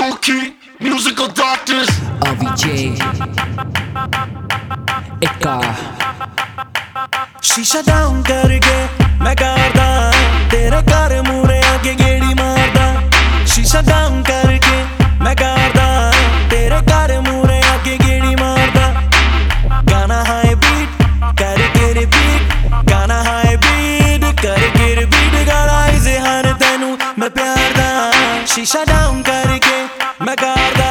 Soul-Key, musical doctors. AVJ Eka शीशा down करके मैं करदा तेरे घर मूरे आके गेड़ी मारदा। शीशा डाउन करके मैं करदा तेरे घर मूरे आके गेड़ी मारदा। गाना हाई बीट करके रिपीट, गाना हाई बीट करके रिपीट, गाना इज़हार तेनू मैं प्यार दा। शीशा डाउन करके मैं करदा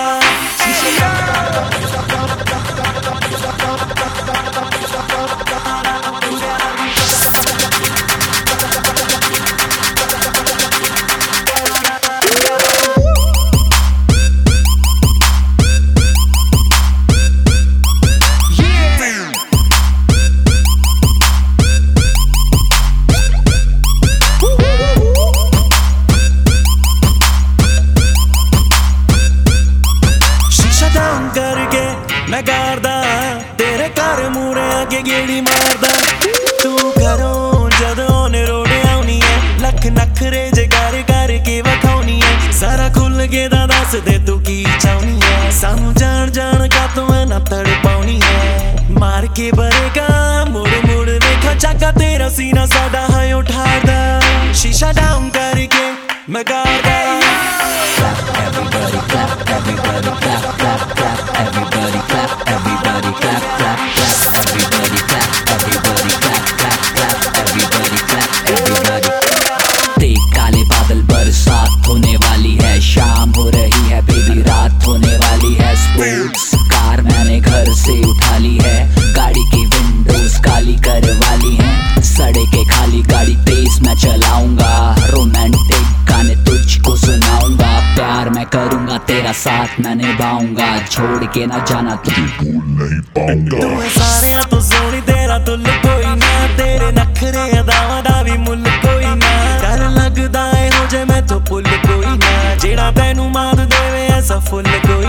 करके मैं करदा तेरे घर मूरे आके गेड़ी मारदा। तू घरों जदों ने रोड़े आउनी है, लख नखरे जे कर करके वखाउनी है। सारा खुल के दा दस दे तू की चाहनी है, सानू जान जान का तू ना तड़पाउनी है। मार के बरेगा मुड़ मुड़ वेखा चाका तेरा सीना साडा है उठादा। शीशा डाउन करके मैं करदा Everybody clap, everybody clap, clap, clap. Everybody clap, everybody clap, clap, clap. Everybody clap, everybody clap, clap, clap. Everybody clap, everybody. देख काले बादल बरसात होने वाली है, शाम हो रही है बेबी रात होने वाली है। स्पोर्ट्स कार मैंने घर से उठा ली है, गाड़ी की विंडोज काली करवा ली है। सड़कें खाली गाड़ी तेज मैं चलाऊंगा, रोमांटिक गाने तुझको सुनाऊंगा। प्यार मैं करूंगा तेरा साथ मैं निभाऊंगा, छोड़ के ना जाना तू भूल नहीं पाऊंगा। तू सारे तो सोनी तेरा तुल कोई ना, तेरे नखरे अदावां दा भी मुल कोई ना। डर लगदा है हो जे मैं तो पुल कोई ना, जेड़ा तैनू मार देवे ऐसा फुल कोई